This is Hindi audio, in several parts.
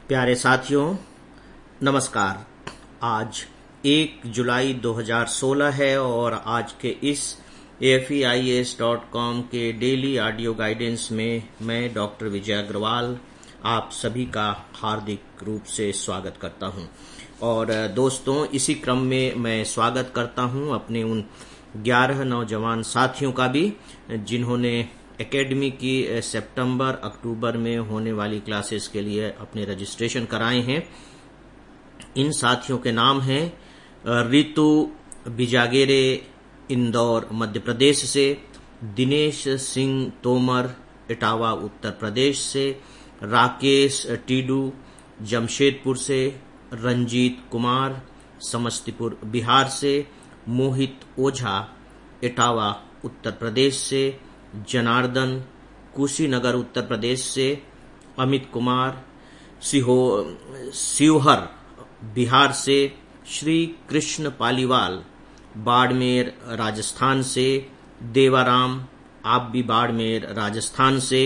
प्यारे साथियों, नमस्कार। आज 1 जुलाई 2016 है और आज के इस AFEIAS.com के डेली ऑडियो गाइडेंस में मैं डॉक्टर विजय अग्रवाल आप सभी का हार्दिक रूप से स्वागत करता हूं। और दोस्तों, इसी क्रम में मैं स्वागत करता हूं अपने उन 11 नौजवान साथियों का भी जिन्होंने एकेडमी की सितंबर अक्टूबर में होने वाली क्लासेस के लिए अपने रजिस्ट्रेशन कराए हैं। इन साथियों के नाम हैं रितु बिजागेरे इंदौर मध्य प्रदेश से, दिनेश सिंह तोमर इटावा उत्तर प्रदेश से, राकेश टीडू जमशेदपुर से, रंजीत कुमार समस्तीपुर बिहार से, मोहित ओझा इटावा उत्तर प्रदेश से, जनार्दन कुशीनगर उत्तर प्रदेश से, अमित कुमार शिवहर बिहार से, श्री कृष्ण पालीवाल बाड़मेर राजस्थान से, देवाराम आप भी बाड़मेर राजस्थान से,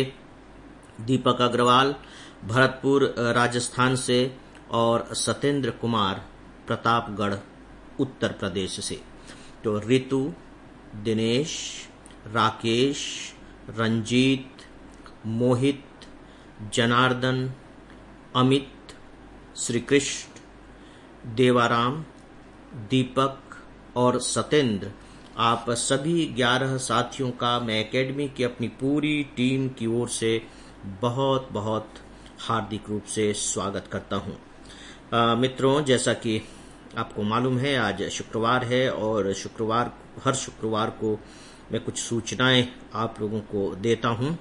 दीपक अग्रवाल भरतपुर राजस्थान से और सत्येंद्र कुमार प्रतापगढ़ उत्तर प्रदेश से। तो रितु, दिनेश, राकेश, रंजीत, मोहित, जनार्दन, अमित, श्री कृष्ण, देवाराम, दीपक और सत्येंद्र, आप सभी 11 साथियों का मैं एकेडमी की अपनी पूरी टीम की ओर से बहुत बहुत हार्दिक रूप से स्वागत करता हूं। मित्रों, जैसा कि आपको मालूम है, आज शुक्रवार है और हर शुक्रवार को मैं कुछ सूचनाएं आप लोगों को देता हूं।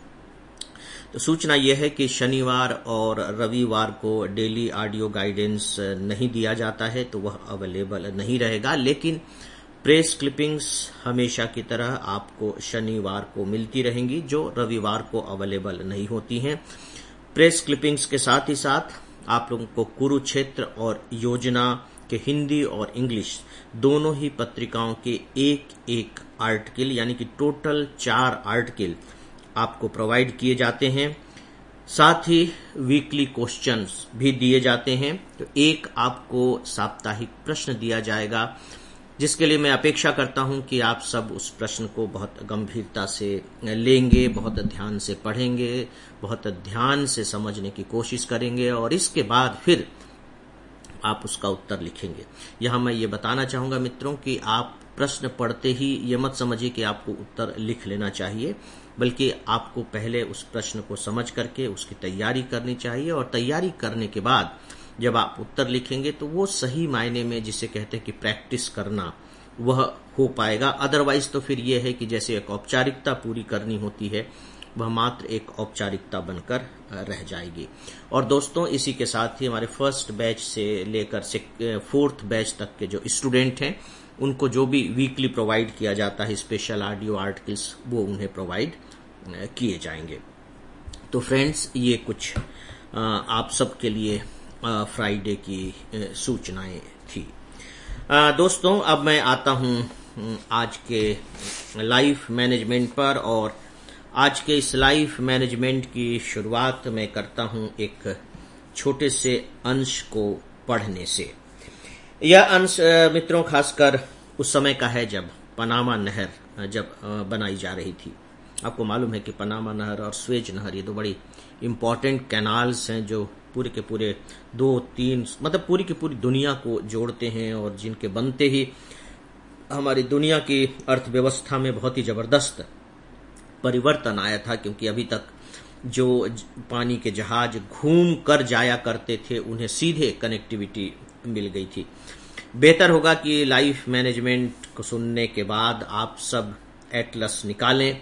तो सूचना यह है कि शनिवार और रविवार को डेली ऑडियो गाइडेंस नहीं दिया जाता है, तो वह अवेलेबल नहीं रहेगा, लेकिन प्रेस क्लिपिंग्स हमेशा की तरह आपको शनिवार को मिलती रहेंगी जो रविवार को अवेलेबल नहीं होती हैं। प्रेस क्लिपिंग्स के साथ ही साथ आप लोगों को कुरुक्षेत्र और योजना के हिंदी और इंग्लिश दोनों ही पत्रिकाओं के एक आर्टिकल यानी कि टोटल 4 आर्टिकल आपको प्रोवाइड किए जाते हैं। साथ ही वीकली क्वेश्चंस भी दिए जाते हैं। तो एक आपको साप्ताहिक प्रश्न दिया जाएगा, जिसके लिए मैं अपेक्षा करता हूं कि आप सब उस प्रश्न को बहुत गंभीरता से लेंगे, बहुत ध्यान से पढ़ेंगे, बहुत ध्यान से समझने की कोशिश करेंगे और इसके बाद फिर आप उसका उत्तर लिखेंगे। यहां मैं ये बताना चाहूंगा मित्रों कि आप प्रश्न पढ़ते ही ये मत समझिए कि आपको उत्तर लिख लेना चाहिए, बल्कि आपको पहले उस प्रश्न को समझ करके उसकी तैयारी करनी चाहिए और तैयारी करने के बाद जब आप उत्तर लिखेंगे तो वो सही मायने में जिसे कहते हैं कि प्रैक्टिस करना वह हो पाएगा। अदरवाइज तो फिर यह है कि जैसे एक औपचारिकता पूरी करनी होती है, वह मात्र एक औपचारिकता बनकर रह जाएगी। और दोस्तों, इसी के साथ ही हमारे फर्स्ट बैच से लेकर 4th बैच तक के जो स्टूडेंट हैं उनको जो भी वीकली प्रोवाइड किया जाता है स्पेशल ऑडियो आर्टिकल्स, वो उन्हें प्रोवाइड किए जाएंगे। तो फ्रेंड्स, ये कुछ आप सबके लिए फ्राइडे की सूचनाएं थी। दोस्तों, अब मैं आता हूं आज के लाइफ मैनेजमेंट पर और आज के इस लाइफ मैनेजमेंट की शुरुआत मैं करता हूं एक छोटे से अंश को पढ़ने से। यह अंश मित्रों खासकर उस समय का है जब पनामा नहर जब बनाई जा रही थी। आपको मालूम है कि पनामा नहर और स्वेज नहर ये दो बड़ी इंपॉर्टेंट कैनाल्स हैं जो पूरे के पूरे 2-3 मतलब पूरी की पूरी दुनिया को जोड़ते हैं और जिनके बनते ही हमारी दुनिया की अर्थव्यवस्था में बहुत ही जबरदस्त परिवर्तन आया था, क्योंकि अभी तक जो पानी के जहाज घूम कर जाया करते थे उन्हें सीधे कनेक्टिविटी मिल गई थी। बेहतर होगा कि लाइफ मैनेजमेंट को सुनने के बाद आप सब एटलस निकालें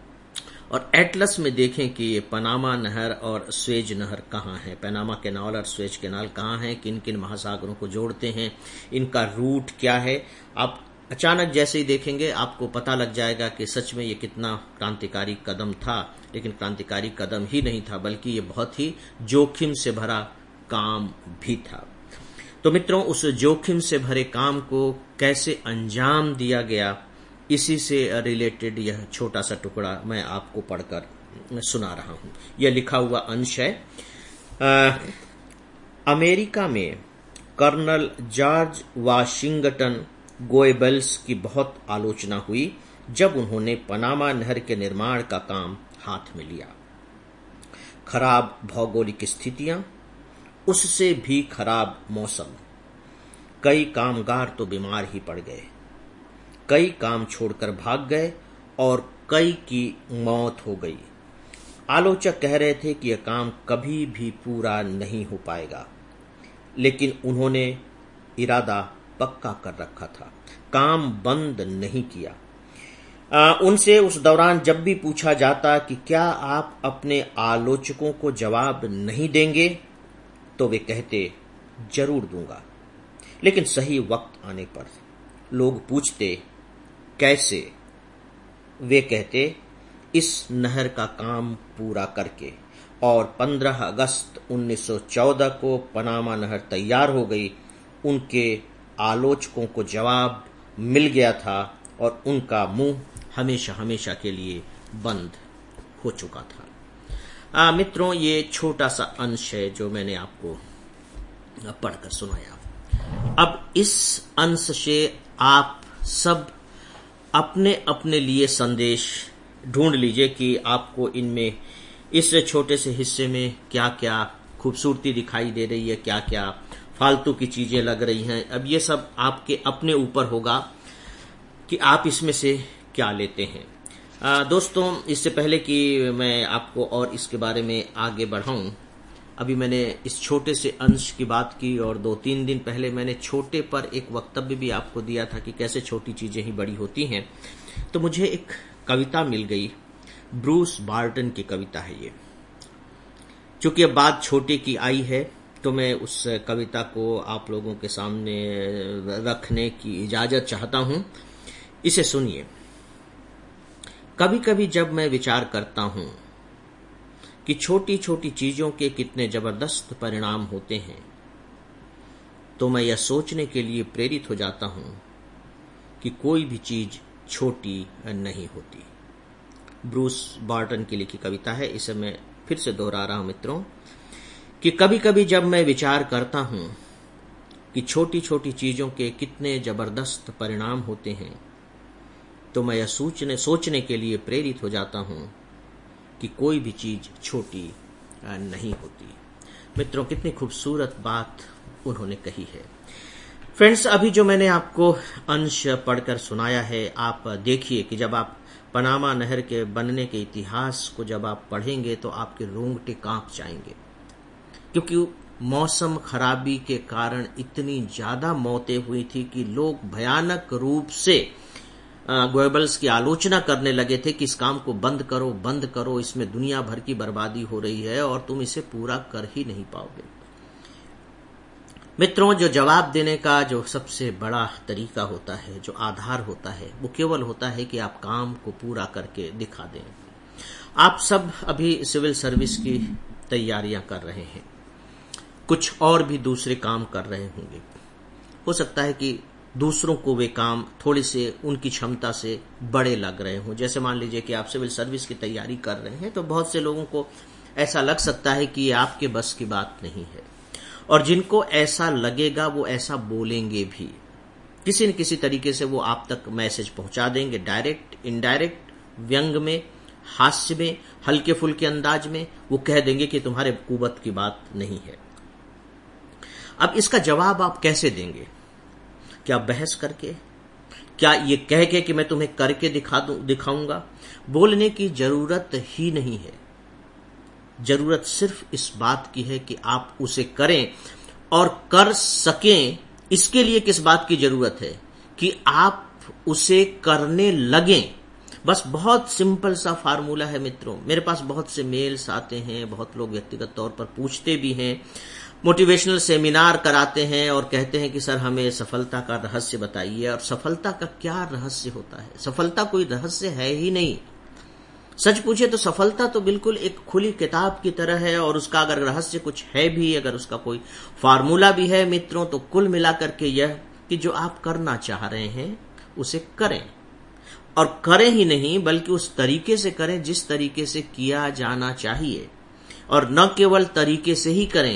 और एटलस में देखें कि ये पनामा नहर और स्वेज नहर कहाँ है, पनामा कैनाल और स्वेज कैनाल कहाँ हैं, किन किन महासागरों को जोड़ते हैं, इनका रूट क्या है। आप अचानक जैसे ही देखेंगे आपको पता लग जाएगा कि सच में ये कितना क्रांतिकारी कदम था। लेकिन क्रांतिकारी कदम ही नहीं था, बल्कि ये बहुत ही जोखिम से भरा काम भी था। तो मित्रों, उस जोखिम से भरे काम को कैसे अंजाम दिया गया, इसी से रिलेटेड यह छोटा सा टुकड़ा मैं आपको पढ़कर सुना रहा हूं। यह लिखा हुआ अंश है। अमेरिका में कर्नल जॉर्ज वाशिंगटन गोएबल्स की बहुत आलोचना हुई जब उन्होंने पनामा नहर के निर्माण का काम हाथ में लिया। खराब भौगोलिक स्थितियां, उससे भी खराब मौसम, कई कामगार तो बीमार ही पड़ गए, कई काम छोड़कर भाग गए और कई की मौत हो गई। आलोचक कह रहे थे कि यह काम कभी भी पूरा नहीं हो पाएगा, लेकिन उन्होंने इरादा पक्का कर रखा था, काम बंद नहीं किया। उनसे उस दौरान जब भी पूछा जाता कि क्या आप अपने आलोचकों को जवाब नहीं देंगे, तो वे कहते जरूर दूंगा। लेकिन सही वक्त आने पर लोग पूछते कैसे, वे कहते इस नहर का काम पूरा करके। और 15 अगस्त 1914 को पनामा नहर तैयार हो गई। उनके आलोचकों को जवाब मिल गया था और उनका मुंह हमेशा हमेशा के लिए बंद हो चुका था। मित्रों, ये छोटा सा अंश है जो मैंने आपको पढ़कर सुनाया। अब इस अंश से आप सब अपने अपने लिए संदेश ढूंढ लीजिए कि आपको इनमें इस छोटे से हिस्से में क्या क्या खूबसूरती दिखाई दे रही है, क्या क्या फालतू की चीजें लग रही हैं। अब ये सब आपके अपने ऊपर होगा कि आप इसमें से क्या लेते हैं। दोस्तों, इससे पहले कि मैं आपको और इसके बारे में आगे बढ़ाऊं, अभी मैंने इस छोटे से अंश की बात की और 2-3 दिन पहले मैंने छोटे पर एक वक्तव्य भी आपको दिया था कि कैसे छोटी चीजें ही बड़ी होती हैं। तो मुझे एक कविता मिल गई, ब्रूस बार्टन की कविता है ये। चूंकि अब बात छोटे की आई है तो मैं उस कविता को आप लोगों के सामने रखने की इजाजत चाहता हूं। इसे सुनिए। कभी कभी जब मैं विचार करता हूं कि छोटी छोटी चीजों के कितने जबरदस्त परिणाम होते हैं, तो मैं यह सोचने के लिए प्रेरित हो जाता हूं कि कोई भी चीज छोटी नहीं होती। ब्रूस बार्टन की लिखी कविता है, इसे मैं फिर से दोहरा रहा हूं मित्रों, कि कभी कभी जब मैं विचार करता हूं कि छोटी छोटी चीजों के कितने जबरदस्त परिणाम होते हैं, तो मैं यह सोचने के लिए प्रेरित हो जाता हूं कि कोई भी चीज छोटी नहीं होती। मित्रों, कितनी खूबसूरत बात उन्होंने कही है। फ्रेंड्स, अभी जो मैंने आपको अंश पढ़कर सुनाया है, आप देखिए कि जब आप पनामा नहर के बनने के इतिहास को जब आप पढ़ेंगे तो आपके रोंगटे कांप जाएंगे, क्योंकि मौसम खराबी के कारण इतनी ज्यादा मौतें हुई थी कि लोग भयानक रूप से गोएबल्स की आलोचना करने लगे थे कि इस काम को बंद करो, इसमें दुनिया भर की बर्बादी हो रही है और तुम इसे पूरा कर ही नहीं पाओगे। मित्रों, जो जवाब देने का जो सबसे बड़ा तरीका होता है, जो आधार होता है, वो केवल होता है कि आप काम को पूरा करके दिखा दें। आप सब अभी सिविल सर्विस की तैयारियां कर रहे हैं, कुछ और भी दूसरे काम कर रहे होंगे। हो सकता है कि दूसरों को वे काम थोड़े से उनकी क्षमता से बड़े लग रहे हों। जैसे मान लीजिए कि आप सिविल सर्विस की तैयारी कर रहे हैं, तो बहुत से लोगों को ऐसा लग सकता है कि ये आपके बस की बात नहीं है, और जिनको ऐसा लगेगा वो ऐसा बोलेंगे भी। किसी न किसी तरीके से वो आप तक मैसेज पहुंचा देंगे, डायरेक्ट, इनडायरेक्ट, व्यंग में, हास्य में, हल्के फुल्के अंदाज में वो कह देंगे कि तुम्हारे कुवत की बात नहीं है। अब इसका जवाब आप कैसे देंगे? क्या बहस करके? क्या ये कह के कि मैं तुम्हें करके दिखाऊंगा? बोलने की जरूरत ही नहीं है। जरूरत सिर्फ इस बात की है कि आप उसे करें और कर सकें। इसके लिए किस बात की जरूरत है? कि आप उसे करने लगें। बस बहुत सिंपल सा फार्मूला है मित्रों। मेरे पास बहुत से मेल्स आते हैं, बहुत लोग व्यक्तिगत तौर पर पूछते भी हैं, मोटिवेशनल सेमिनार कराते हैं और कहते हैं कि सर हमें सफलता का रहस्य बताइए। और सफलता का क्या रहस्य होता है? सफलता कोई रहस्य है ही नहीं। सच पूछे तो सफलता तो बिल्कुल एक खुली किताब की तरह है, और उसका अगर रहस्य कुछ है भी, अगर उसका कोई फार्मूला भी है मित्रों, तो कुल मिलाकर के यह कि जो आप करना चाह रहे हैं उसे करें, और करें ही नहीं बल्कि उस तरीके से करें जिस तरीके से किया जाना चाहिए। और न केवल तरीके से ही करें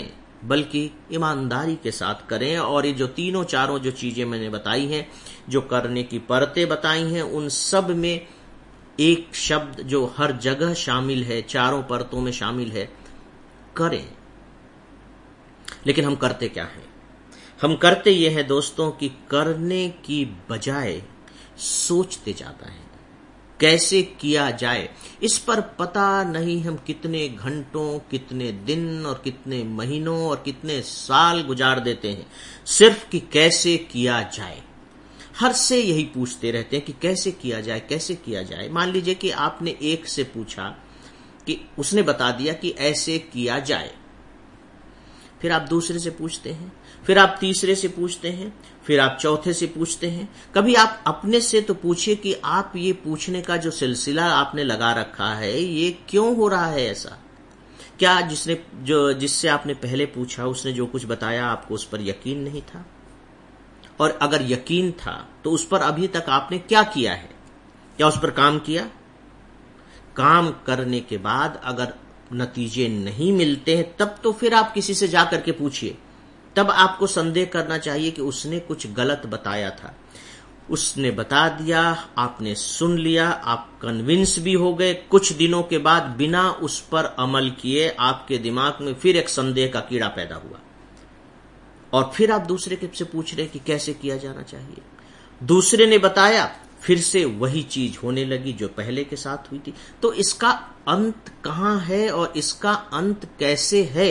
बल्कि ईमानदारी के साथ करें। और ये जो तीनों चारों जो चीजें मैंने बताई हैं, जो करने की परतें बताई हैं, उन सब में एक शब्द जो हर जगह शामिल है, चारों परतों में शामिल है, करें। लेकिन हम करते क्या हैं? हम करते ये हैं दोस्तों कि करने की बजाय सोचते जाता है कैसे किया जाए। इस पर पता नहीं हम कितने घंटों, कितने दिन और कितने महीनों और कितने साल गुजार देते हैं सिर्फ कि कैसे किया जाए। हर से यही पूछते रहते हैं कि कैसे किया जाए, कैसे किया जाए। मान लीजिए कि आपने एक से पूछा कि उसने बता दिया कि ऐसे किया जाए, फिर आप दूसरे से पूछते हैं, फिर आप तीसरे से पूछते हैं, फिर आप चौथे से पूछते हैं। कभी आप अपने से तो पूछिए कि आप ये पूछने का जो सिलसिला आपने लगा रखा है, ये क्यों हो रहा है ऐसा? क्या जिससे आपने पहले पूछा उसने जो कुछ बताया आपको उस पर यकीन नहीं था? और अगर यकीन था तो उस पर अभी तक आपने क्या किया है? क्या उस पर काम किया? काम करने के बाद अगर नतीजे नहीं मिलते हैं तब तो फिर आप किसी से जाकर के पूछिए। तब आपको संदेह करना चाहिए कि उसने कुछ गलत बताया था। उसने बता दिया, आपने सुन लिया, आप कन्विंस भी हो गए। कुछ दिनों के बाद बिना उस पर अमल किए आपके दिमाग में फिर एक संदेह का कीड़ा पैदा हुआ और फिर आप दूसरे से पूछ रहे कि कैसे किया जाना चाहिए। दूसरे ने बताया, फिर से वही चीज होने लगी जो पहले के साथ हुई थी। तो इसका अंत कहां है और इसका अंत कैसे है?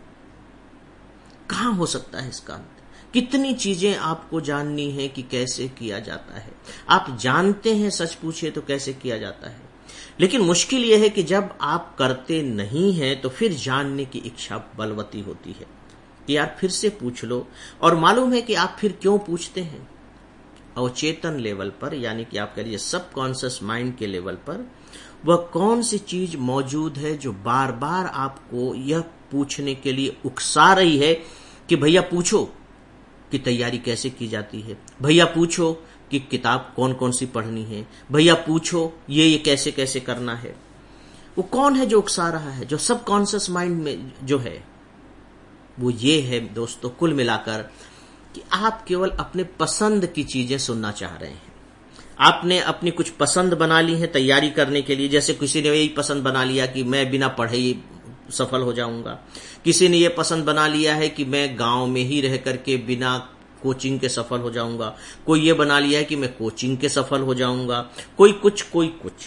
कहां हो सकता है इसका अंत? कितनी चीजें आपको जाननी है कि कैसे किया जाता है। आप जानते हैं, सच पूछिए तो कैसे किया जाता है, लेकिन मुश्किल यह है कि जब आप करते नहीं हैं तो फिर जानने की इच्छा बलवती होती है कि यार फिर से पूछ लो। और मालूम है कि आप फिर क्यों पूछते हैं? अवचेतन लेवल पर, यानी कि आप कह लीजिए सबकॉन्शियस माइंड के लेवल पर, वह कौन सी चीज मौजूद है जो बार बार आपको यह पूछने के लिए उकसा रही है कि भैया पूछो कि तैयारी कैसे की जाती है, भैया पूछो कि किताब कौन कौन सी पढ़नी है, भैया पूछो ये कैसे कैसे करना है। वो कौन है जो उकसा रहा है? जो सबकॉन्शियस माइंड में जो है वो ये है दोस्तों, कुल मिलाकर कि आप केवल अपने पसंद की चीजें सुनना चाह रहे हैं। आपने अपनी कुछ पसंद बना ली है तैयारी करने के लिए। जैसे किसी ने यही पसंद बना लिया कि मैं बिना पढ़े ही सफल हो जाऊंगा, किसी ने यह पसंद बना लिया है कि मैं गांव में ही रह करके बिना कोचिंग के सफल हो जाऊंगा, कोई ये बना लिया है कि मैं कोचिंग के सफल हो जाऊंगा, कोई कुछ।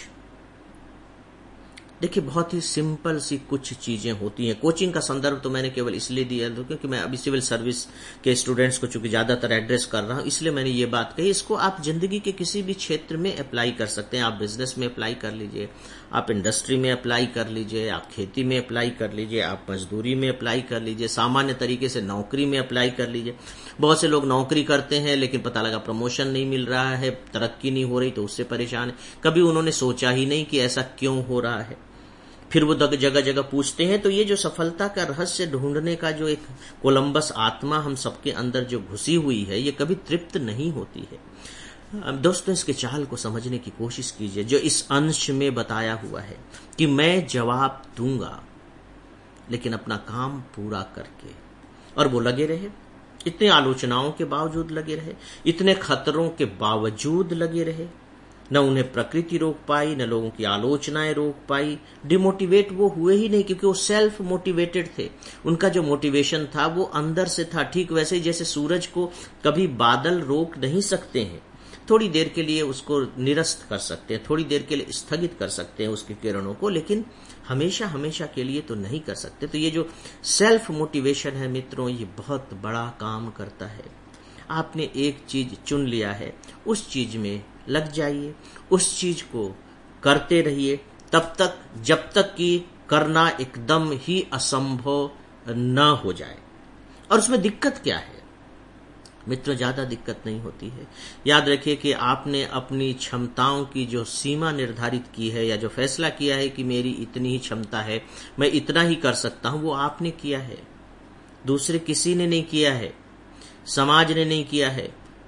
देखिए, बहुत ही सिंपल सी कुछ चीजें होती हैं। कोचिंग का संदर्भ तो मैंने केवल इसलिए दिया क्योंकि मैं अभी सिविल सर्विस के स्टूडेंट्स को चूंकि ज्यादातर एड्रेस कर रहा हूं, इसलिए मैंने ये बात कही। इसको आप जिंदगी के किसी भी क्षेत्र में अप्लाई कर सकते हैं। आप बिजनेस में अप्लाई कर लीजिए, आप इंडस्ट्री में अप्लाई कर लीजिए, आप खेती में अप्लाई कर लीजिए, आप मजदूरी में अप्लाई कर लीजिए, सामान्य तरीके से नौकरी में अप्लाई कर लीजिए। बहुत से लोग नौकरी करते हैं लेकिन पता लगा प्रमोशन नहीं मिल रहा है, तरक्की नहीं हो रही, तो उससे परेशान है। कभी उन्होंने सोचा ही नहीं कि ऐसा क्यों हो रहा है, फिर वो जगह जगह पूछते हैं। तो ये जो सफलता का रहस्य ढूंढने का जो एक कोलंबस आत्मा हम सबके अंदर जो घुसी हुई है, ये कभी तृप्त नहीं होती है। दोस्तों, इसके चाल को समझने की कोशिश कीजिए जो इस अंश में बताया हुआ है कि मैं जवाब दूंगा लेकिन अपना काम पूरा करके। और वो लगे रहे, इतने आलोचनाओं के बावजूद लगे रहे, इतने खतरों के बावजूद लगे रहे। न उन्हें प्रकृति रोक पाई, न लोगों की आलोचनाएं रोक पाई। डिमोटिवेट वो हुए ही नहीं क्योंकि वो सेल्फ मोटिवेटेड थे। उनका जो मोटिवेशन था वो अंदर से था। ठीक वैसे ही जैसे सूरज को कभी बादल रोक नहीं सकते हैं, थोड़ी देर के लिए उसको निरस्त कर सकते हैं, थोड़ी देर के लिए स्थगित कर सकते हैं उसकी किरणों को, लेकिन हमेशा के लिए तो नहीं कर सकते। तो ये जो सेल्फ मोटिवेशन है मित्रों, ये बहुत बड़ा काम करता है। आपने एक चीज चुन लिया है, उस चीज में लग जाइए, उस चीज को करते रहिए तब तक जब तक कि करना एकदम ही असंभव न हो जाए। और उसमें दिक्कत क्या है मित्रों? ज्यादा दिक्कत नहीं होती है। याद रखिए कि आपने अपनी क्षमताओं की जो सीमा निर्धारित की है या जो फैसला किया है कि मेरी इतनी ही क्षमता है, मैं इतना ही कर सकता हूं, वो आपने किया है, दूसरे किसी ने नहीं किया है, समाज ने नहीं किया है,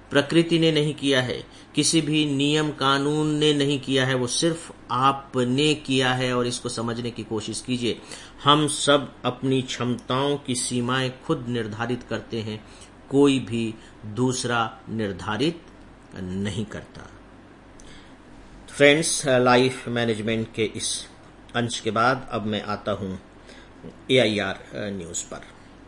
प्रकृति ने नहीं किया है, किसी भी नियम कानून ने नहीं किया है, वो सिर्फ आपने किया है। और इसको समझने की कोशिश कीजिए। हम सब अपनी क्षमताओं की सीमाएं खुद निर्धारित करते हैं, कोई भी दूसरा निर्धारित नहीं करता। फ्रेंड्स, लाइफ मैनेजमेंट के इस अंश के बाद अब मैं आता हूं AIR न्यूज पर।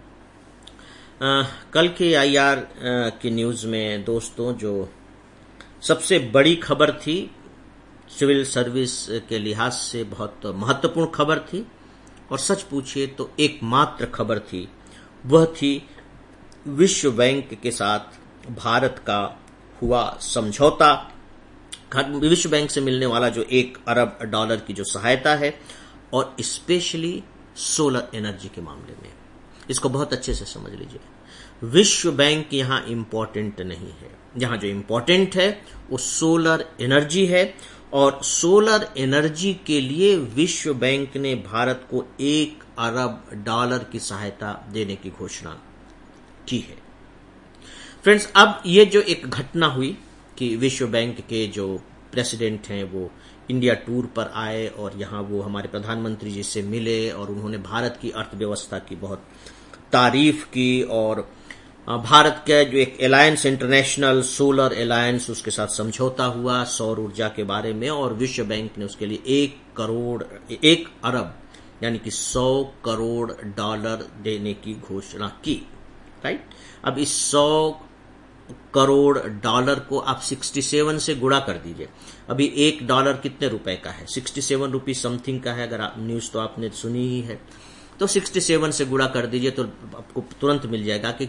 कल के AIR की न्यूज में दोस्तों जो सबसे बड़ी खबर थी, सिविल सर्विस के लिहाज से बहुत महत्वपूर्ण खबर थी, और सच पूछिए तो एकमात्र खबर थी, वह थी विश्व बैंक के साथ भारत का हुआ समझौता। विश्व बैंक से मिलने वाला जो $1 अरब की जो सहायता है, और स्पेशली सोलर एनर्जी के मामले में। इसको बहुत अच्छे से समझ लीजिए। विश्व बैंक यहां इंपॉर्टेंट नहीं है, यहां जो इंपॉर्टेंट है वो सोलर एनर्जी है, और सोलर एनर्जी के लिए विश्व बैंक ने भारत को $1 अरब की सहायता देने की घोषणा की है। फ्रेंड्स, अब ये जो एक घटना हुई कि विश्व बैंक के जो प्रेसिडेंट हैं वो इंडिया टूर पर आए, और यहां वो हमारे प्रधानमंत्री जी से मिले, और उन्होंने भारत की अर्थव्यवस्था की बहुत तारीफ की, और भारत का जो एक अलायंस, इंटरनेशनल सोलर अलायंस, उसके साथ समझौता हुआ सौर ऊर्जा के बारे में, और विश्व बैंक ने उसके लिए $1 अरब यानी कि $100 करोड़ देने की घोषणा की। राइट। अब इस $100 करोड़ को आप 67 से गुणा कर दीजिए। अभी $1 कितने रुपए का है? 67 रुपीज समथिंग का है। अगर आप न्यूज तो आपने सुनी ही है, तो 67 से गुणा कर दीजिए तो आपको तुरंत मिल जाएगा कि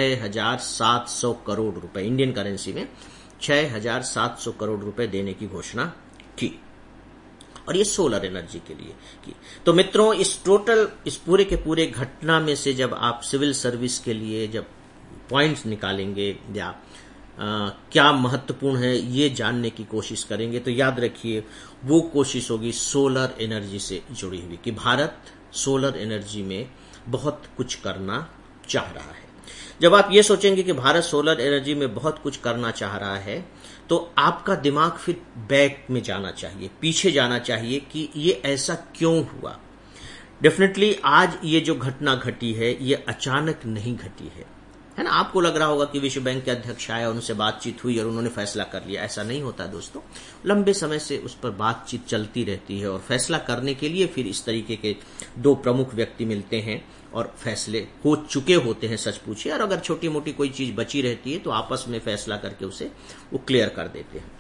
6,700 करोड़ रुपए, इंडियन करेंसी में 6,700 करोड़ रुपए देने की घोषणा की, और ये सोलर एनर्जी के लिए की। तो मित्रों, इस पूरे के पूरे घटना में से जब आप सिविल सर्विस के लिए जब पॉइंट्स निकालेंगे या क्या महत्वपूर्ण है ये जानने की कोशिश करेंगे, तो याद रखिए वो कोशिश होगी सोलर एनर्जी से जुड़ी हुई, कि भारत सोलर एनर्जी में बहुत कुछ करना चाह रहा है। जब आप ये सोचेंगे कि भारत सोलर एनर्जी में बहुत कुछ करना चाह रहा है, तो आपका दिमाग फिर बैक में जाना चाहिए, पीछे जाना चाहिए कि ये ऐसा क्यों हुआ। डेफिनेटली आज ये जो घटना घटी है ये अचानक नहीं घटी है ना। आपको लग रहा होगा कि विश्व बैंक के अध्यक्ष आए और उनसे बातचीत हुई और उन्होंने फैसला कर लिया। ऐसा नहीं होता दोस्तों, लंबे समय से उस पर बातचीत चलती रहती है, और फैसला करने के लिए फिर इस तरीके के दो प्रमुख व्यक्ति मिलते हैं और फैसले हो चुके होते हैं, सच पूछिए। और अगर छोटी मोटी कोई चीज बची रहती है तो आपस में फैसला करके उसे वो क्लियर कर देते हैं।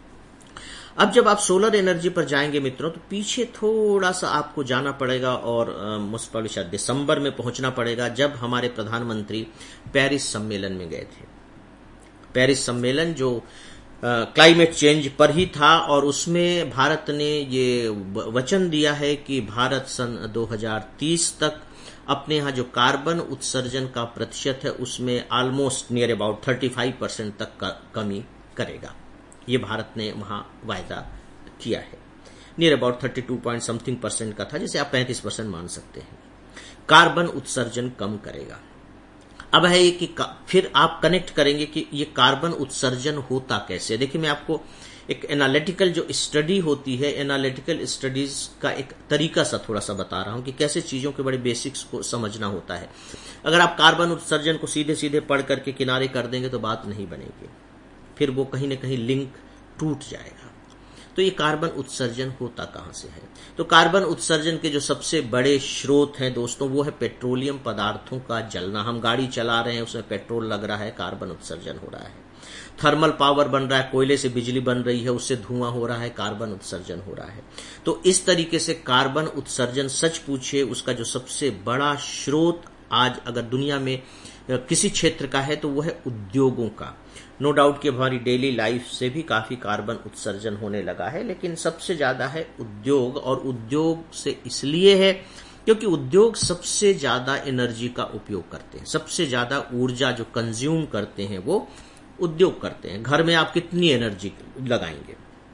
अब जब आप सोलर एनर्जी पर जाएंगे मित्रों, तो पीछे थोड़ा सा आपको जाना पड़ेगा, और मोस्ट प्रोबेबली शायद दिसंबर में पहुंचना पड़ेगा, जब हमारे प्रधानमंत्री पेरिस सम्मेलन में गए थे। पेरिस सम्मेलन जो क्लाइमेट चेंज पर ही था, और उसमें भारत ने ये वचन दिया है कि भारत सन 2030 तक अपने यहाँ जो कार्बन उत्सर्जन का प्रतिशत है उसमें ऑलमोस्ट नियर अबाउट 35% तक का कमी करेगा। ये भारत ने वहां वायदा किया है। नियर अबाउट 32% का था, जिसे आप 35% मान सकते हैं। कार्बन उत्सर्जन कम करेगा। अब है ये कि फिर आप कनेक्ट करेंगे कि ये कार्बन उत्सर्जन होता कैसे। देखिए, मैं आपको एक एनालिटिकल जो स्टडी होती है, एनालिटिकल स्टडीज का एक तरीका सा थोड़ा सा बता रहा हूं कि कैसे चीजों के बड़े बेसिक्स को समझना होता है। अगर आप कार्बन उत्सर्जन को सीधे सीधे पढ़ करके किनारे कर देंगे तो बात नहीं बनेगी, फिर वो कहीं न कहीं लिंक टूट जाएगा। तो ये कार्बन उत्सर्जन होता कहां से है? तो कार्बन उत्सर्जन के जो सबसे बड़े स्रोत हैं दोस्तों, वो है पेट्रोलियम पदार्थों का जलना। हम गाड़ी चला रहे हैं, उसमें पेट्रोल लग रहा है, कार्बन उत्सर्जन हो रहा है। थर्मल पावर बन रहा है, कोयले से बिजली बन रही है, उससे धुआं हो रहा है, कार्बन उत्सर्जन हो रहा है। तो इस तरीके से कार्बन उत्सर्जन, सच पूछिए, उसका जो सबसे बड़ा स्रोत आज अगर दुनिया में किसी क्षेत्र का है तो वो है उद्योगों का। नो डाउट कि हमारी डेली लाइफ से भी काफी कार्बन उत्सर्जन होने लगा है, लेकिन सबसे ज्यादा है उद्योग। और उद्योग से इसलिए है क्योंकि उद्योग सबसे ज्यादा एनर्जी का उपयोग करते हैं, सबसे ज्यादा ऊर्जा जो कंज्यूम करते हैं वो उद्योग करते हैं। घर में आप कितनी एनर्जी लगाएंगे?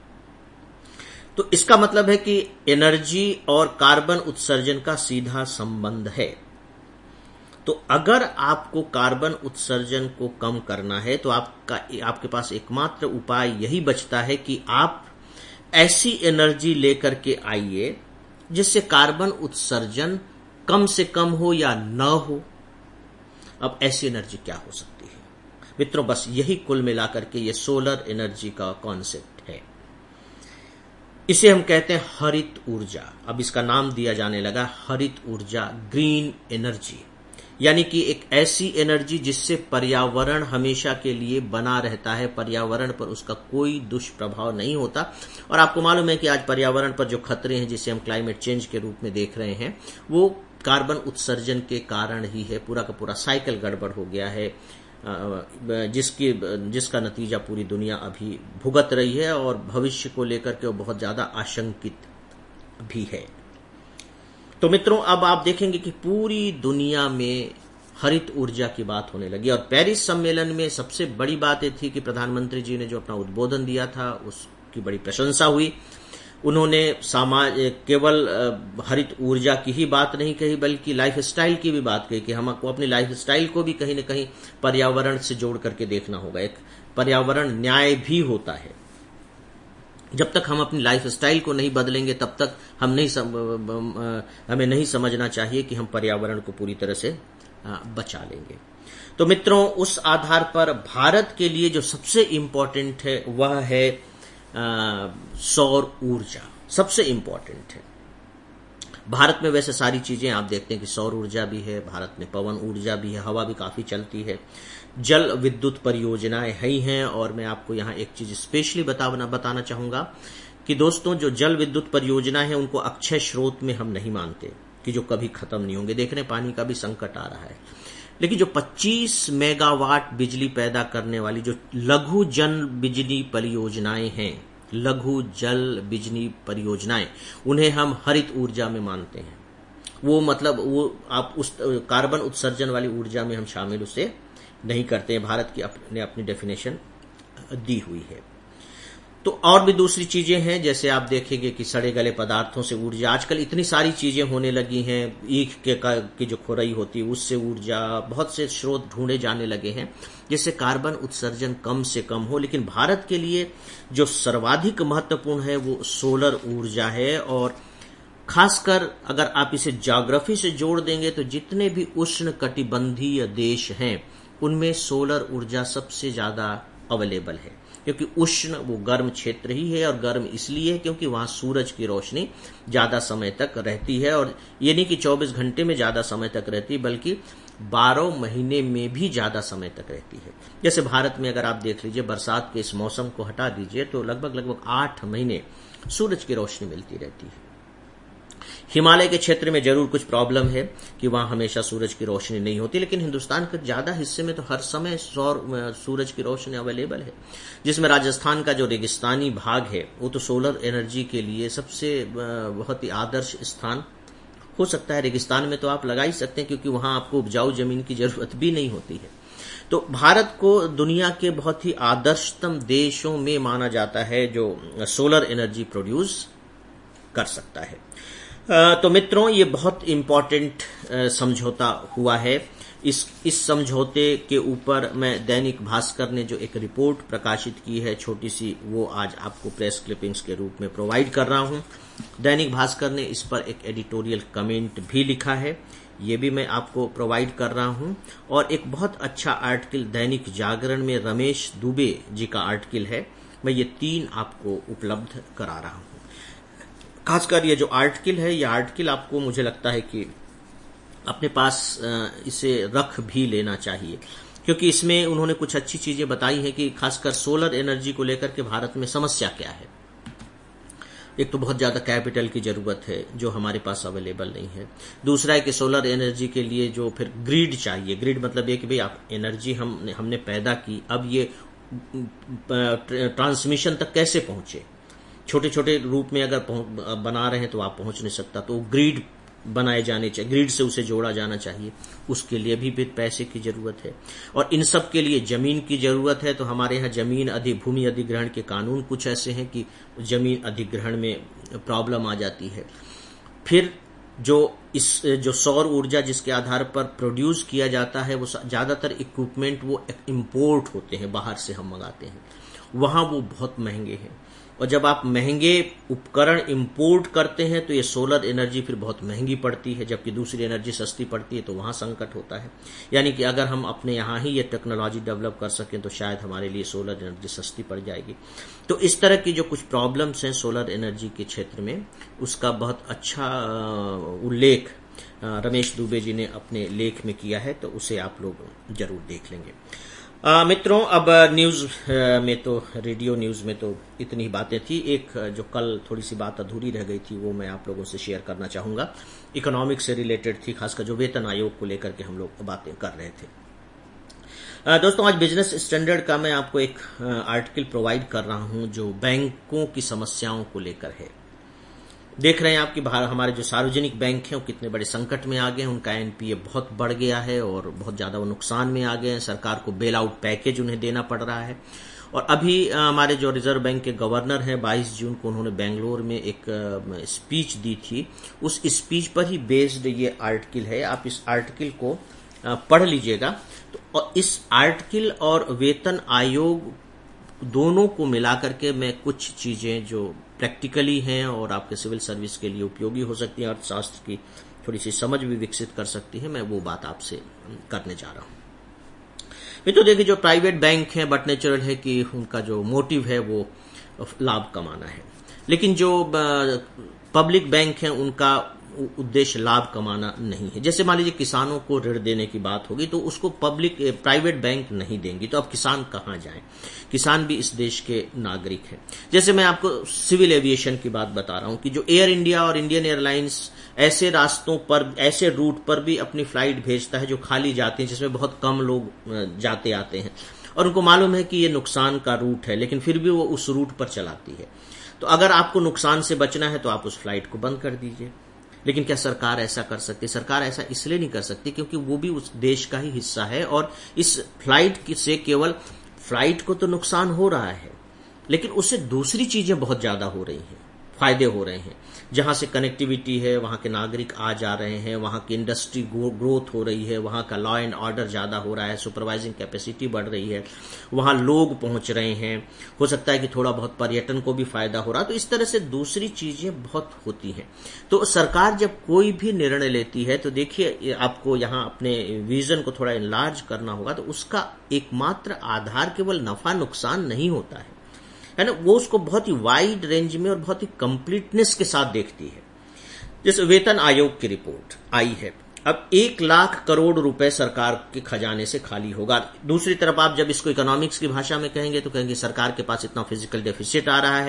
तो इसका मतलब है कि एनर्जी और कार्बन उत्सर्जन का सीधा संबंध है। तो अगर आपको कार्बन उत्सर्जन को कम करना है तो आपके पास एकमात्र उपाय यही बचता है कि आप ऐसी एनर्जी लेकर के आइए जिससे कार्बन उत्सर्जन कम से कम हो या न हो। अब ऐसी एनर्जी क्या हो सकती है मित्रों? बस यही कुल मिलाकर के ये सोलर एनर्जी का कॉन्सेप्ट है। इसे हम कहते हैं हरित ऊर्जा। अब इसका नाम दिया जाने लगा हरित ऊर्जा, ग्रीन एनर्जी, यानी कि एक ऐसी एनर्जी जिससे पर्यावरण हमेशा के लिए बना रहता है, पर्यावरण पर उसका कोई दुष्प्रभाव नहीं होता। और आपको मालूम है कि आज पर्यावरण पर जो खतरे हैं जिसे हम क्लाइमेट चेंज के रूप में देख रहे हैं वो कार्बन उत्सर्जन के कारण ही है। पूरा का पूरा साइकिल गड़बड़ हो गया है, जिसका नतीजा पूरी दुनिया अभी भुगत रही है और भविष्य को लेकर के वो बहुत ज्यादा आशंकित भी है। तो मित्रों, अब आप देखेंगे कि पूरी दुनिया में हरित ऊर्जा की बात होने लगी। और पेरिस सम्मेलन में सबसे बड़ी बात ये थी कि प्रधानमंत्री जी ने जो अपना उद्बोधन दिया था उसकी बड़ी प्रशंसा हुई। उन्होंने केवल हरित ऊर्जा की ही बात नहीं कही बल्कि लाइफस्टाइल की भी बात कही कि हमको अपनी लाइफस्टाइल को भी कहीं न कहीं पर्यावरण से जोड़ करके देखना होगा। एक पर्यावरण न्याय भी होता है। जब तक हम अपनी लाइफस्टाइल को नहीं बदलेंगे तब तक हमें नहीं समझना चाहिए कि हम पर्यावरण को पूरी तरह से बचा लेंगे। तो मित्रों, उस आधार पर भारत के लिए जो सबसे इंपॉर्टेंट है वह है सौर ऊर्जा। सबसे इंपॉर्टेंट है। भारत में वैसे सारी चीजें आप देखते हैं कि सौर ऊर्जा भी है, भारत में पवन ऊर्जा भी है, हवा भी काफी चलती है, जल विद्युत परियोजनाएं ही हैं। और मैं आपको यहां एक चीज स्पेशली बताना चाहूंगा कि दोस्तों, जो जल विद्युत परियोजना है उनको अक्षय स्रोत में हम नहीं मानते कि जो कभी खत्म नहीं होंगे। देख रहे हैं पानी का भी संकट आ रहा है, लेकिन जो 25 मेगावाट बिजली पैदा करने वाली जो लघु जल बिजली परियोजनाएं हैं, लघु जल बिजली परियोजनाएं, उन्हें हम हरित ऊर्जा में मानते हैं। वो मतलब वो आप उस कार्बन उत्सर्जन वाली ऊर्जा में हम शामिल उसे नहीं करते हैं। भारत की अपनी डेफिनेशन दी हुई है। तो और भी दूसरी चीजें हैं, जैसे आप देखेंगे कि सड़े गले पदार्थों से ऊर्जा, आजकल इतनी सारी चीजें होने लगी हैं। ईख की जो खोरई होती है उससे ऊर्जा, बहुत से स्रोत ढूंढे जाने लगे हैं जिससे कार्बन उत्सर्जन कम से कम हो। लेकिन भारत के लिए जो सर्वाधिक महत्वपूर्ण है वो सोलर ऊर्जा है। और खासकर अगर आप इसे ज्योग्राफी से जोड़ देंगे तो जितने भी उष्ण कटिबंधीय देश हैं उनमें सोलर ऊर्जा सबसे ज्यादा अवेलेबल है, क्योंकि उष्ण वो गर्म क्षेत्र ही है। और गर्म इसलिए है क्योंकि वहां सूरज की रोशनी ज्यादा समय तक रहती है। और ये नहीं कि 24 घंटे में ज्यादा समय तक रहती, बल्कि 12 महीने में भी ज्यादा समय तक रहती है। जैसे भारत में अगर आप देख लीजिए, बरसात के इस मौसम को हटा दीजिए तो लगभग 8 महीने सूरज की रोशनी मिलती रहती है। हिमालय के क्षेत्र में जरूर कुछ प्रॉब्लम है कि वहां हमेशा सूरज की रोशनी नहीं होती, लेकिन हिंदुस्तान के ज्यादा हिस्से में तो हर समय सूरज की रोशनी अवेलेबल है। जिसमें राजस्थान का जो रेगिस्तानी भाग है वो तो सोलर एनर्जी के लिए सबसे बहुत ही आदर्श स्थान हो सकता है। रेगिस्तान में तो आप लगा ही सकते हैं क्योंकि वहां आपको उपजाऊ जमीन की जरूरत भी नहीं होती है। तो भारत को दुनिया के बहुत ही आदर्शतम देशों में माना जाता है जो सोलर एनर्जी प्रोड्यूस कर सकता है। तो मित्रों, ये बहुत इंपॉर्टेंट समझौता हुआ है। इस समझौते के ऊपर मैं दैनिक भास्कर ने जो एक रिपोर्ट प्रकाशित की है छोटी सी, वो आज आपको प्रेस क्लिपिंग्स के रूप में प्रोवाइड कर रहा हूं। दैनिक भास्कर ने इस पर एक एडिटोरियल कमेंट भी लिखा है, ये भी मैं आपको प्रोवाइड कर रहा हूं। और एक बहुत अच्छा आर्टिकल दैनिक जागरण में रमेश दुबे जी का आर्टिकल है, मैं ये 3 आपको उपलब्ध करा रहा हूं। खासकर ये जो आर्टिकल है, ये आर्टिकल आपको मुझे लगता है कि अपने पास इसे रख भी लेना चाहिए, क्योंकि इसमें उन्होंने कुछ अच्छी चीजें बताई हैं कि खासकर सोलर एनर्जी को लेकर के भारत में समस्या क्या है। एक तो बहुत ज्यादा कैपिटल की जरूरत है जो हमारे पास अवेलेबल नहीं है। दूसरा है कि सोलर एनर्जी के लिए जो फिर ग्रिड चाहिए। ग्रिड मतलब ये कि भाई आप एनर्जी हमने पैदा की, अब ये ट्रांसमिशन तक कैसे पहुंचे। छोटे छोटे रूप में अगर बना रहे हैं तो आप पहुंच नहीं सकता, तो ग्रिड बनाए जाने चाहिए, ग्रिड से उसे जोड़ा जाना चाहिए। उसके लिए भी पैसे की जरूरत है और इन सब के लिए जमीन की जरूरत है। तो हमारे यहाँ भूमि अधिग्रहण के कानून कुछ ऐसे हैं कि जमीन अधिग्रहण में प्रॉब्लम आ जाती है। फिर जो सौर ऊर्जा जिसके आधार पर प्रोड्यूस किया जाता है, वो ज्यादातर इक्विपमेंट वो इंपोर्ट होते हैं, बाहर से हम मंगाते हैं, वहां वो बहुत महंगे हैं। और जब आप महंगे उपकरण इंपोर्ट करते हैं तो ये सोलर एनर्जी फिर बहुत महंगी पड़ती है, जबकि दूसरी एनर्जी सस्ती पड़ती है, तो वहां संकट होता है। यानी कि अगर हम अपने यहाँ ही ये टेक्नोलॉजी डेवलप कर सकें तो शायद हमारे लिए सोलर एनर्जी सस्ती पड़ जाएगी। तो इस तरह की जो कुछ प्रॉब्लम्स हैं सोलर एनर्जी के क्षेत्र में, उसका बहुत अच्छा उल्लेख रमेश दुबे जी ने अपने लेख में किया है, तो उसे आप लोग जरूर देख लेंगे। मित्रों, अब न्यूज में तो, रेडियो न्यूज में तो इतनी ही बातें थी। एक जो कल थोड़ी सी बात अधूरी रह गई थी वो मैं आप लोगों से शेयर करना चाहूंगा, इकोनॉमिक्स से रिलेटेड थी, खासकर जो वेतन आयोग को लेकर के हम लोग बातें कर रहे थे। दोस्तों, आज बिजनेस स्टैंडर्ड का मैं आपको एक आर्टिकल प्रोवाइड कर रहा हूं जो बैंकों की समस्याओं को लेकर है। देख रहे हैं आप कि हमारे जो सार्वजनिक बैंक हैं वो कितने बड़े संकट में आ गए हैं, उनका एनपीए बहुत बढ़ गया है और बहुत ज्यादा वो नुकसान में आ गए हैं। सरकार को बेल आउट पैकेज उन्हें देना पड़ रहा है। और अभी हमारे जो रिजर्व बैंक के गवर्नर हैं, 22 जून को उन्होंने बेंगलोर में एक स्पीच दी थी। उस स्पीच पर ही बेस्ड ये आर्टिकल है, आप इस आर्टिकल को पढ़ लीजिएगा। तो और इस आर्टिकल और वेतन आयोग दोनों को मिलाकर के मैं कुछ चीजें जो प्रैक्टिकली हैं और आपके सिविल सर्विस के लिए उपयोगी हो सकती है, अर्थशास्त्र की थोड़ी सी समझ भी विकसित कर सकती है, मैं वो बात आपसे करने जा रहा हूं। तो देखिए, जो प्राइवेट बैंक हैं, बट नेचुरल है कि उनका जो मोटिव है वो लाभ कमाना है, लेकिन जो पब्लिक बैंक हैं उनका उद्देश्य लाभ कमाना नहीं है। जैसे मान लीजिए किसानों को ऋण देने की बात होगी तो उसको प्राइवेट बैंक नहीं देंगी, तो अब किसान कहां जाएं? किसान भी इस देश के नागरिक हैं। जैसे मैं आपको सिविल एविएशन की बात बता रहा हूं कि जो एयर इंडिया और इंडियन एयरलाइंस ऐसे रास्तों पर, ऐसे रूट पर भी अपनी फ्लाइट भेजता है जो खाली जाती है, जिसमें बहुत कम लोग जाते आते हैं, और उनको मालूम है कि ये नुकसान का रूट है, लेकिन फिर भी वो उस रूट पर चलाती है। तो अगर आपको नुकसान से बचना है तो आप उस फ्लाइट को बंद कर दीजिए। लेकिन क्या सरकार ऐसा कर सकती है? सरकार ऐसा इसलिए नहीं कर सकती क्योंकि वो भी उस देश का ही हिस्सा है, और इस फ्लाइट से केवल फ्लाइट को तो नुकसान हो रहा है, लेकिन उससे दूसरी चीजें बहुत ज्यादा हो रही हैं, फायदे हो रहे हैं। जहां से कनेक्टिविटी है, वहां के नागरिक आ जा रहे हैं, वहां की इंडस्ट्री ग्रोथ हो रही है, वहां का लॉ एंड ऑर्डर ज्यादा हो रहा है, सुपरवाइजिंग कैपेसिटी बढ़ रही है, वहां लोग पहुंच रहे हैं, हो सकता है कि थोड़ा बहुत पर्यटन को भी फायदा हो रहा है। तो इस तरह से दूसरी चीजें बहुत होती हैं। तो सरकार जब कोई भी निर्णय लेती है तो देखिए, आपको यहां अपने विजन को थोड़ा इनलार्ज करना होगा, तो उसका एकमात्र आधार केवल नफा नुकसान नहीं होता है ना, वो उसको बहुत ही वाइड रेंज में और बहुत ही कंप्लीटनेस के साथ देखती है। जैसे वेतन आयोग की रिपोर्ट आई है, अब 1 लाख करोड़ रुपए सरकार के खजाने से खाली होगा। दूसरी तरफ आप जब इसको इकोनॉमिक्स की भाषा में कहेंगे तो कहेंगे सरकार के पास इतना फिजिकल डेफिसिट आ रहा है,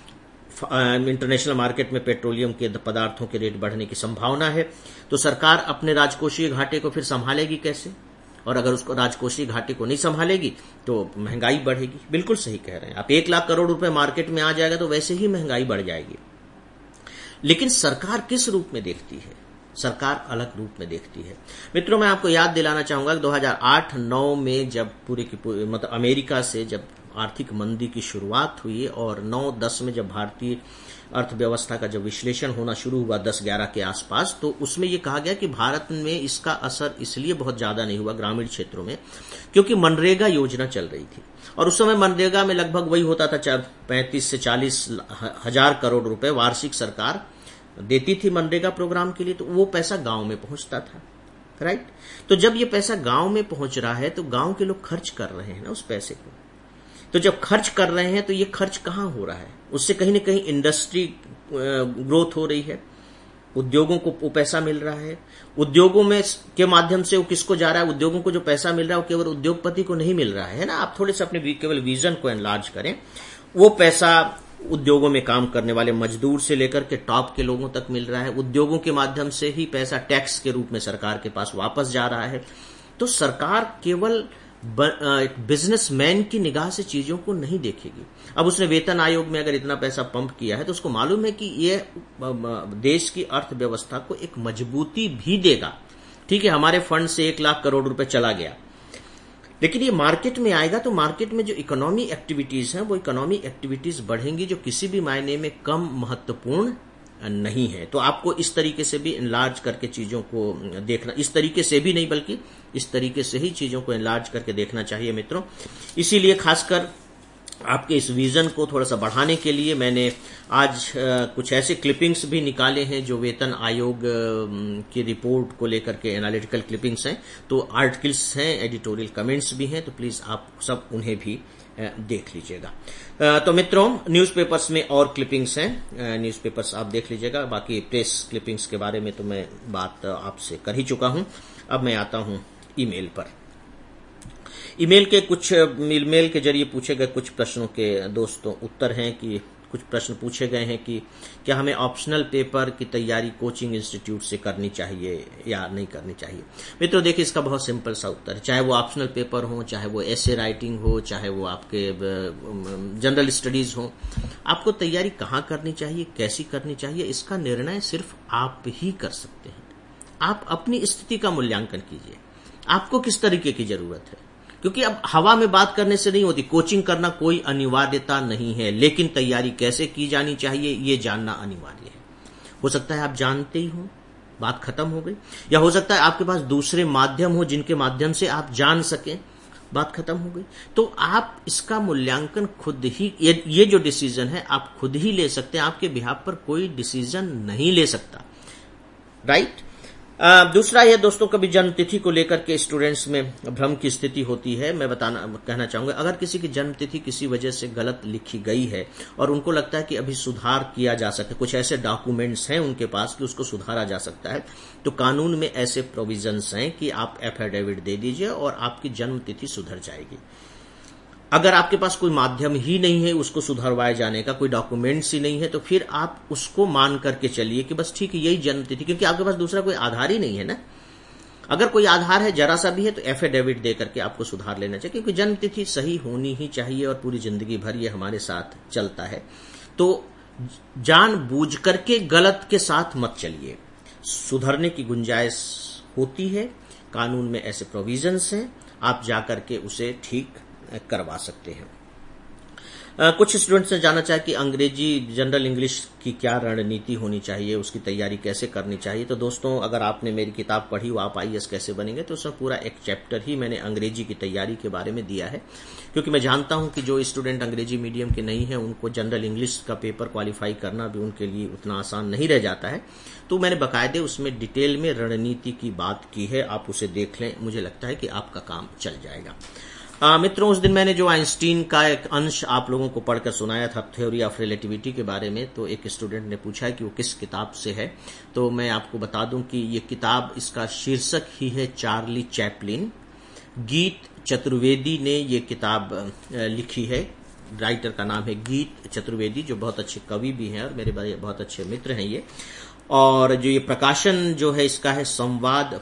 इंटरनेशनल मार्केट में पेट्रोलियम के पदार्थों के रेट बढ़ने की संभावना है, तो सरकार अपने राजकोषीय घाटे को फिर संभालेगी कैसे? और अगर उसको राजकोषीय घाटे को नहीं संभालेगी तो महंगाई बढ़ेगी। बिल्कुल सही कह रहे हैं आप, 1 लाख करोड़ रुपए मार्केट में आ जाएगा तो वैसे ही महंगाई बढ़ जाएगी। लेकिन सरकार किस रूप में देखती है? सरकार अलग रूप में देखती है। मित्रों, मैं आपको याद दिलाना चाहूंगा कि 2008-9 में जब पूरी की पूरी मतलब अमेरिका से जब आर्थिक मंदी की शुरुआत हुई और 9-10 में जब भारतीय अर्थव्यवस्था का जब विश्लेषण होना शुरू हुआ 10-11 के आसपास, तो उसमें यह कहा गया कि भारत में इसका असर इसलिए बहुत ज्यादा नहीं हुआ ग्रामीण क्षेत्रों में क्योंकि मनरेगा योजना चल रही थी, और उस समय मनरेगा में लगभग वही होता था 35 से 40 हजार करोड़ रुपए वार्षिक सरकार देती थी मनरेगा प्रोग्राम के लिए, तो वो पैसा गांव में पहुंचता था, राइट। तो जब ये पैसा गांव में पहुंच रहा है तो गांव के लोग खर्च कर रहे हैं ना उस पैसे को, तो जब खर्च कर रहे हैं तो ये खर्च कहां हो रहा है? उससे कहीं न कहीं इंडस्ट्री ग्रोथ हो रही है, उद्योगों को वो पैसा मिल रहा है, उद्योगों में के माध्यम से वो किसको जा रहा है? उद्योगों को जो पैसा मिल रहा है वो केवल उद्योगपति को नहीं मिल रहा है ना। आप थोड़े से अपने केवल विजन को एनलार्ज करें, वो पैसा उद्योगों में काम करने वाले मजदूर से लेकर के टॉप के लोगों तक मिल रहा है, उद्योगों के माध्यम से ही पैसा टैक्स के रूप में सरकार के पास वापस जा रहा है। तो सरकार केवल एक बिजनेसमैन की निगाह से चीजों को नहीं देखेगी। अब उसने वेतन आयोग में अगर इतना पैसा पंप किया है तो उसको मालूम है कि ये देश की अर्थव्यवस्था को एक मजबूती भी देगा। ठीक है, हमारे फंड से 1 लाख करोड़ रुपए चला गया, लेकिन ये मार्केट में आएगा तो मार्केट में जो इकोनॉमी एक्टिविटीज हैं वो इकोनॉमी एक्टिविटीज बढ़ेंगी जो किसी भी मायने में कम महत्वपूर्ण नहीं है। तो आपको इस तरीके से भी इनलार्ज करके चीजों को देखना, इस तरीके से भी नहीं बल्कि इस तरीके से ही चीजों को इनलार्ज करके देखना चाहिए मित्रों। इसीलिए खासकर आपके इस विजन को थोड़ा सा बढ़ाने के लिए मैंने आज कुछ ऐसे क्लिपिंग्स भी निकाले हैं जो वेतन आयोग की रिपोर्ट को लेकर के एनालिटिकल क्लिपिंग्स हैं। तो आर्टिकल्स हैं, एडिटोरियल कमेंट्स भी हैं, तो प्लीज आप सब उन्हें भी देख लीजिएगा। तो मित्रों, न्यूज़पेपर्स में और क्लिपिंग्स हैं, न्यूज़पेपर्स आप देख लीजिएगा। बाकी प्रेस क्लिपिंग्स के बारे में तो मैं बात आपसे कर ही चुका हूं। अब मैं आता हूं ईमेल पर। ईमेल के जरिए पूछे गए कुछ प्रश्नों के दोस्तों उत्तर हैं कि कुछ प्रश्न पूछे गए हैं कि क्या हमें ऑप्शनल पेपर की तैयारी कोचिंग इंस्टीट्यूट से करनी चाहिए या नहीं करनी चाहिए। मित्रों देखिए, इसका बहुत सिंपल सा उत्तर है। चाहे वो ऑप्शनल पेपर हो, चाहे वो एसे राइटिंग हो, चाहे वो आपके जनरल स्टडीज हो, आपको तैयारी कहाँ करनी चाहिए, कैसी करनी चाहिए, इसका निर्णय सिर्फ आप ही कर सकते हैं। आप अपनी स्थिति का मूल्यांकन कीजिए, आपको किस तरीके की जरूरत है। क्योंकि अब हवा में बात करने से नहीं होती, कोचिंग करना कोई अनिवार्यता नहीं है, लेकिन तैयारी कैसे की जानी चाहिए ये जानना अनिवार्य है। हो सकता है आप जानते ही हो, बात खत्म हो गई, या हो सकता है आपके पास दूसरे माध्यम हो जिनके माध्यम से आप जान सकें, बात खत्म हो गई। तो आप इसका मूल्यांकन खुद ही, ये जो डिसीजन है आप खुद ही ले सकते हैं, आपके बिहाफ पर कोई डिसीजन नहीं ले सकता, राइट। दूसरा ये दोस्तों, कभी जन्म तिथि को लेकर के स्टूडेंट्स में भ्रम की स्थिति होती है। मैं कहना चाहूंगा, अगर किसी की जन्म तिथि किसी वजह से गलत लिखी गई है और उनको लगता है कि अभी सुधार किया जा सकता है, कुछ ऐसे डॉक्यूमेंट्स हैं उनके पास कि उसको सुधारा जा सकता है, तो कानून में ऐसे प्रोविजंस हैं कि आप एफिडेविट दे दीजिए और आपकी जन्म तिथि सुधर जाएगी। अगर आपके पास कोई माध्यम ही नहीं है उसको सुधरवाए जाने का, कोई डॉक्यूमेंट्स ही नहीं है, तो फिर आप उसको मान करके चलिए कि बस ठीक है यही जन्म तिथि, क्योंकि आपके पास दूसरा कोई आधार ही नहीं है ना। अगर कोई आधार है जरा सा भी है तो एफिडेविट दे करके आपको सुधार लेना चाहिए, क्योंकि जन्म तिथि सही होनी ही चाहिए और पूरी जिंदगी भर ये हमारे साथ चलता है। तो जानबूझ करके गलत के साथ मत चलिए, सुधरने की गुंजाइश होती है, कानून में ऐसे प्रोविजंस हैं, आप जाकर के उसे ठीक करवा सकते हैं। कुछ स्टूडेंट्स ने जाना चाहा कि अंग्रेजी जनरल इंग्लिश की क्या रणनीति होनी चाहिए, उसकी तैयारी कैसे करनी चाहिए। तो दोस्तों, अगर आपने मेरी किताब पढ़ी हो आप आईएएस कैसे बनेंगे, तो उसमें पूरा एक चैप्टर ही मैंने अंग्रेजी की तैयारी के बारे में दिया है, क्योंकि मैं जानता हूं कि जो स्टूडेंट अंग्रेजी मीडियम के नहीं है उनको जनरल इंग्लिश का पेपर क्वालिफाई करना भी उनके लिए उतना आसान नहीं रह जाता है। तो मैंने बाकायदे उसमें डिटेल में रणनीति की बात की है, आप उसे देख लें, मुझे लगता है कि आपका काम चल जाएगा। मित्रों, उस दिन मैंने जो आइंस्टीन का एक अंश आप लोगों को पढ़कर सुनाया था थ्योरी ऑफ रिलेटिविटी के बारे में, तो एक स्टूडेंट ने पूछा है कि वो किस किताब से है। तो मैं आपको बता दूं कि ये किताब, इसका शीर्षक ही है चार्ली चैपलिन। गीत चतुर्वेदी ने ये किताब लिखी है, राइटर का नाम है गीत चतुर्वेदी, जो बहुत अच्छे कवि भी हैं और मेरे बहुत अच्छे मित्र हैं ये। और जो ये प्रकाशन जो है इसका है संवाद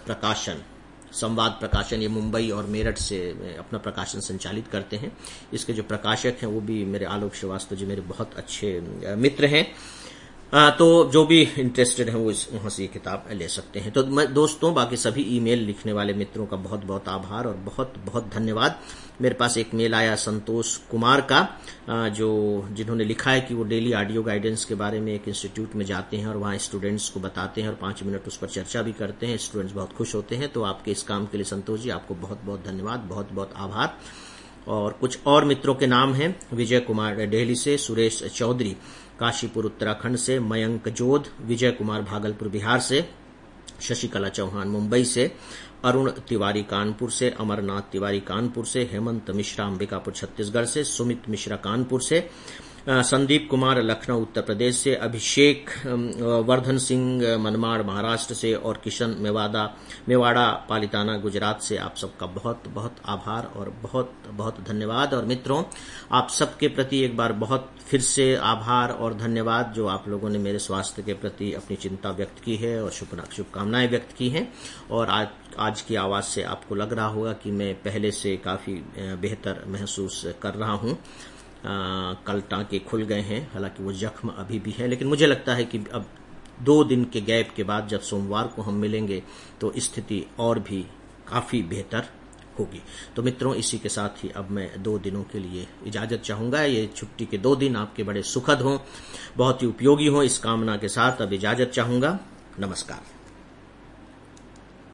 प्रकाशन, ये मुंबई और मेरठ से अपना प्रकाशन संचालित करते हैं। इसके जो प्रकाशक हैं वो भी मेरे आलोक श्रीवास्तव जी मेरे बहुत अच्छे मित्र हैं। तो जो भी इंटरेस्टेड हैं वो वहां से ये किताब ले सकते हैं। तो दोस्तों, बाकी सभी ईमेल लिखने वाले मित्रों का बहुत बहुत आभार और बहुत बहुत धन्यवाद। मेरे पास एक मेल आया संतोष कुमार का, जिन्होंने लिखा है कि वो डेली ऑडियो गाइडेंस के बारे में एक इंस्टीट्यूट में जाते हैं और वहां स्टूडेंट्स को बताते हैं और 5 मिनट उस पर चर्चा भी करते हैं। स्टूडेंट्स बहुत खुश होते हैं। तो आपके इस काम के लिए संतोष जी आपको बहुत बहुत धन्यवाद, बहुत बहुत आभार। और कुछ और मित्रों के नाम हैं, विजय कुमार दिल्ली से, सुरेश चौधरी काशीपुर उत्तराखंड से, मयंक जोध, विजय कुमार भागलपुर बिहार से, शशिकला चौहान मुंबई से, अरुण तिवारी कानपुर से, अमरनाथ तिवारी कानपुर से, हेमंत मिश्रा अंबिकापुर छत्तीसगढ़ से, सुमित मिश्रा कानपुर से, संदीप कुमार लखनऊ उत्तर प्रदेश से, अभिषेक वर्धन सिंह मनमाड़ महाराष्ट्र से और किशन मेवाड़ा पालिताना गुजरात से। आप सबका बहुत बहुत आभार और बहुत बहुत धन्यवाद। और मित्रों, आप सबके प्रति एक बार बहुत फिर से आभार और धन्यवाद, जो आप लोगों ने मेरे स्वास्थ्य के प्रति अपनी चिंता व्यक्त की है और शुभकामनाएं व्यक्त की हैं। और आज की आवाज से आपको लग रहा होगा कि मैं पहले से काफी बेहतर महसूस कर रहा हूं। कल टांके खुल गए हैं, हालांकि वो जख्म अभी भी है, लेकिन मुझे लगता है कि अब 2 दिन के गैप के बाद जब सोमवार को हम मिलेंगे तो स्थिति और भी काफी बेहतर होगी। तो मित्रों, इसी के साथ ही अब मैं 2 दिनों के लिए इजाजत चाहूंगा। ये छुट्टी के 2 दिन आपके बड़े सुखद हों, बहुत ही उपयोगी हों, इस कामना के साथ अब इजाजत चाहूंगा। नमस्कार।